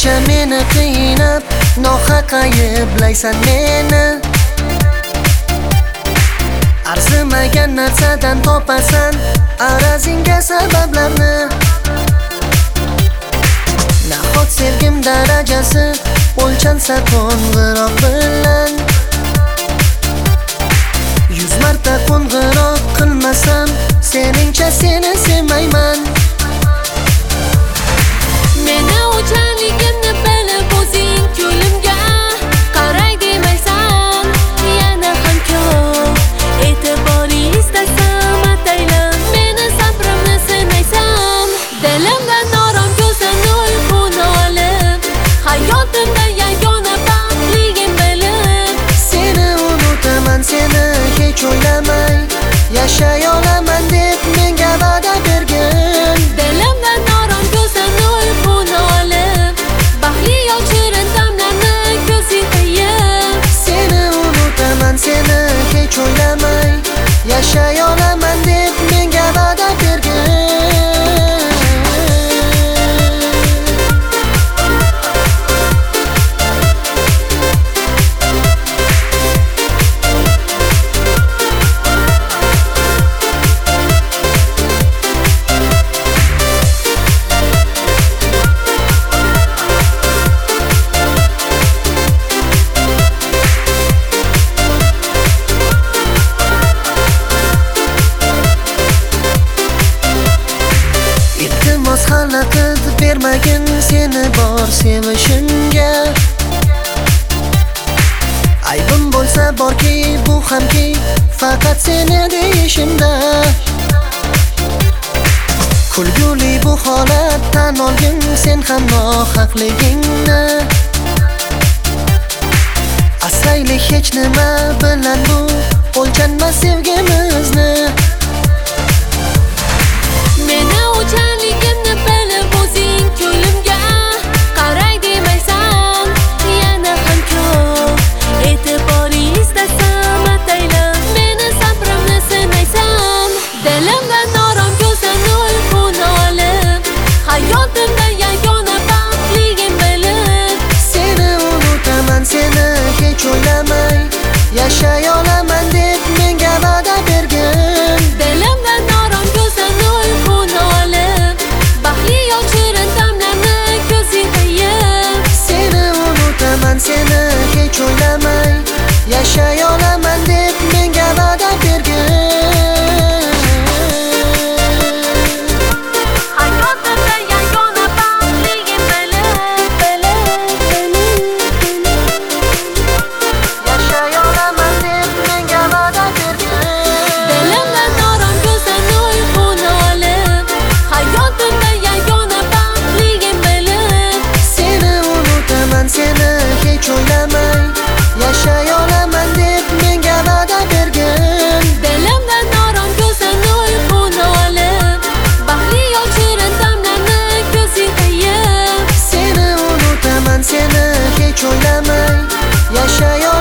shuncha meni qiynab, nohaq ayblaysan meni. Arzimagan narsadan topasan arazingga sabablarni. Nahot sevgim darajasi o'lchansa qo'ng'iroq bilan, 100 marta qo'ng'iroq qilmasam seningcha seni sevmayman. Meni o'chligimni bilib o'zing ko'limga qaray demaysan, yana ham ko'p e'tibor istasam ataylan, meni sabrimni sinaysan. Dilimdan norom ko'zdan uyquni olib, hayotimda yagona baxtligim bilib, seni unutaman, seni hech o'ylamay yashay olaman deb menga va'da bergin. dilimdan norom ko'zdan uyquni olib, baxtli yo'lchirin damlarni ko'zing qiyib, Seni unutaman, seni hech o'ylamay yashay olaman deb menga va'da bergin. Iltimos xalaqit bermagin seni bor sevishimga. Aybim bo'lsa borki, bu hamki faqat seni deyishimda. Kulguli bu holat, tan olgin sen ham nohaqligingni. Asaylik hech nima bilan bu o'lchanmas sevgimizni. meni o'chligimni bilib o'zing ko'limga qaray demaysan, yana ham ko'p e'tibor istasam ataylan, meni sabrimni sinaysan. Dilimdan norom ko'zdan uyquni olib, hayotimda yagona baxtligim bilib, Seni unutaman, seni hech o'ylamay yashay olaman deb menga va'da bergin. dilimdan norom ko'zdan uyquni olib, baxtli yo'lchirin damlarni ko'zing qiyib, Seni unutaman, seni hech o'ylamay yashay olaman deb menga va'da bergin. hayotimda yagona baxtligim bilib, Yashay olaman deb menga va'da bergin. dilimdan norom ko'zdan uyquni olib, hayotimda yagona baxtligim bilib, Seni unutaman, seni hech o'ylamay yashay olaman deb menga va'da bergin. dilimdan norom ko'zdan uyquni olib, baxtli yo'lchirin damlarni ko'zing qiyib, Seni unutaman, seni hech o'ylamay yashay